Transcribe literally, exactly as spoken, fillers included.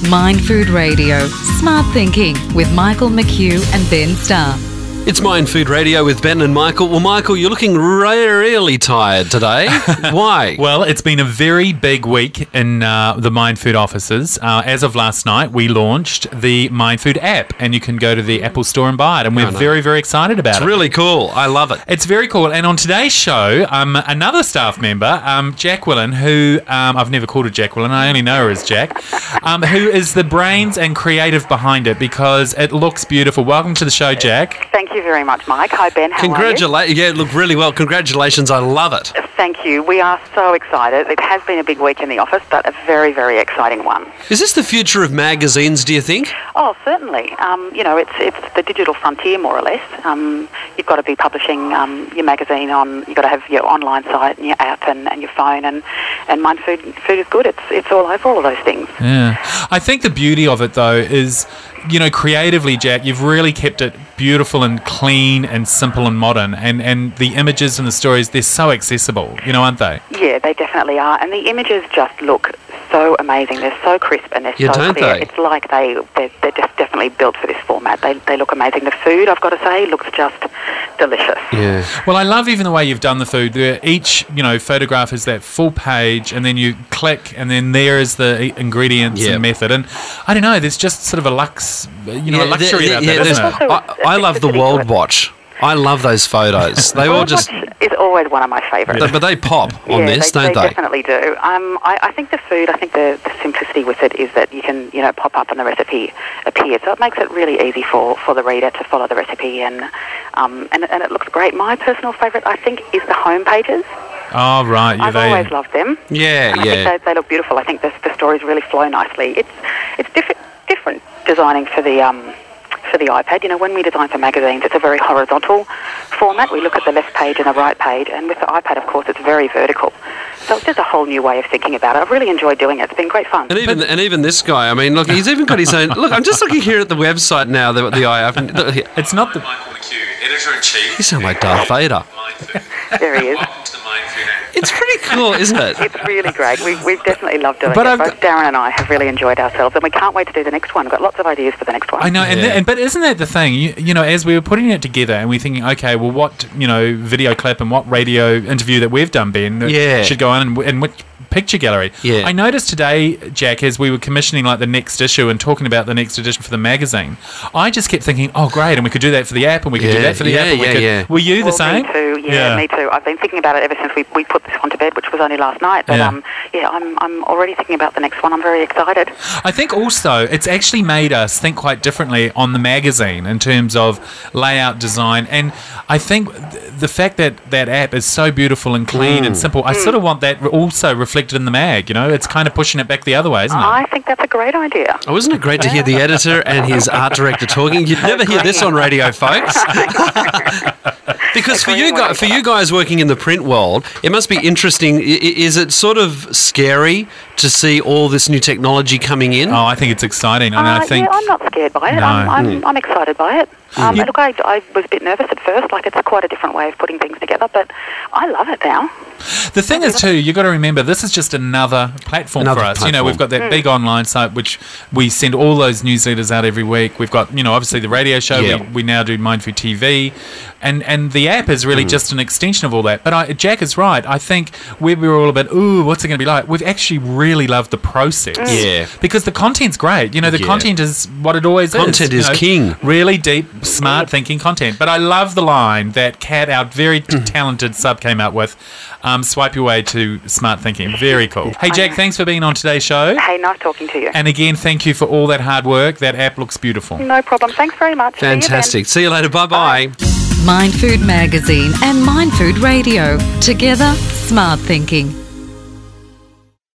Mind Food Radio, Smart Thinking with Michael McHugh and Ben Starr. It's Mind Food Radio with Ben and Michael. Well, Michael, you're looking really tired today. Why? Well, it's been a very big week in uh, the Mind Food offices. Uh, as of last night, we launched the Mind Food app, and you can go to the Apple Store and buy it, and we're Oh, no. very, very excited about It's it. really cool. I love it. It's very cool. And on today's show, um, another staff member, um, Jacqueline, who um, I've never called her Jacqueline, I only know her as Jack, um, who is the brains and creative behind it because it looks beautiful. Welcome to the show, Jack. Thank you very much, Mike. Hi, Ben. How Congratulations. Yeah, look really well. Congratulations. I love it. are you? Thank you. We are so excited. It has been a big week in the office, but a very, very exciting one. Is this the future of magazines, do you think? Oh, certainly. Um, you know, it's it's the digital frontier, more or less. Um, you've got to be publishing um, your magazine on, you've got to have your online site and your app and, and your phone, and, and Mind Food, food is good. It's, it's all over all of those things. Yeah. I think the beauty of it, though, is, you know, creatively, Jack, you've really kept it beautiful and clean and simple and modern. And, and the images and the stories, they're so accessible, you know, aren't they? Yeah, they definitely are. And the images just look so amazing. They're so crisp and they're Yeah, so don't clear. they? It's like they, they're, they're just definitely built for this format. They, they look amazing. The food, I've got to say, looks just delicious. Yeah. Well, I love even the way you've done the food. There, each, you know, photograph is that full page, and then you click, and then there is the i- ingredients Yeah. and method. And I don't know, there's just sort of a lux, you know, a luxury there- about yeah, that, isn't there's- it? Also, I, I love the it's World good. Watch. I love those photos. They all World just, Watch is always one of my favourites. but they pop on yeah, this, they, don't they? they? definitely do. Um, I, I think the food, I think the, the simplicity with it is that you can, you know, pop up and the recipe appears. So it makes it really easy for, for the reader to follow the recipe, and um, and, and it looks great. My personal favourite, I think, is the home pages. Oh, right. Yeah, I've they, always loved them. Yeah, And I yeah. think they, they look beautiful. I think the, the stories really flow nicely. It's it's different different designing for the um for the iPad. You know, when we design for magazines, it's a very horizontal format. We look at the left page and the right page, and with the iPad, of course, it's very vertical. So it's just a whole new way of thinking about it. I've really enjoyed doing it. It's been great fun. And even and even this guy, I mean, look, he's even got his own. Look, I'm just looking here at the website now. The, the I haven't. Look, here. it's not the... Michael McHugh, Editor-in-Chief. You sound like Darth Vader. Mind Food. There he is. Welcome to the Mind Food app. It's pretty cool, isn't it? It's really great. We, we've definitely loved doing But it. I've Both Darren and I have really enjoyed ourselves, and we can't wait to do the next one. We've got lots of ideas for the next one. I know, and, Yeah. th- and but isn't that the thing? You, you know, as we were putting it together, and we're thinking, okay, well, what, you know, video clip and what radio interview that we've done, Ben, that Yeah. should go on, and, and which picture gallery? Yeah. I noticed today, Jack, as we were commissioning like the next issue and talking about the next edition for the magazine, I just kept thinking, oh, great, and we could do that for the app, and we could Yeah, do that for the yeah, app. And we yeah, could, yeah. Were you the Well, same? Me too. Yeah, me too. I've been thinking about it ever since we, we put this onto bed, which was only last night. But Yeah. um, yeah, I'm I'm already thinking about the next one. I'm very excited. I think also it's actually made us think quite differently on the magazine in terms of layout, design, and I think th- the fact that that app is so beautiful and clean Mm. and simple, I sort of want that re- also reflected in the mag, you know? It's kind of pushing it back the other way, isn't it? I think that's a great idea. Oh, isn't it great to hear the editor and his art director talking? You'd never hear this on radio, folks. Because for you guys, for you guys working in the print world, it must be interesting. I- i- Is it sort of scary to see all this new technology coming in? Oh, I think it's exciting. I mean, Uh, I think... yeah, I'm not scared by it. No. I'm, I'm, I'm excited by it. Um, Yeah. Look, I, I was a bit nervous at first. Like, it's quite a different way of putting things together, but I love it now. The thing is, too, you've got to remember, this is just another platform Another for us. You know, platform. we've got that big online site, which we send all those newsletters out every week. We've got, you know, obviously the radio show. Yeah. We, we now do Mind Food T V. And, and the app is really just an extension of all that. But I, Jack is right. I think where we were all about, ooh, what's it going to be like? We've actually really loved the process. Yeah. Because the content's great. You know, the Yeah. content is what it always is. Content you is know, king. Really deep, smart thinking content. But I love the line that Kat, our very talented sub, came up with. Um, swipe your way to smart thinking. Very cool. Hey, Jack, thanks for being on today's show. Hey, nice talking to you. And again, thank you for all that hard work. That app looks beautiful. No problem. Thanks very much. See you then. Fantastic. See you later. Bye-bye. Mind Food Magazine and Mind Food Radio. Together, smart thinking.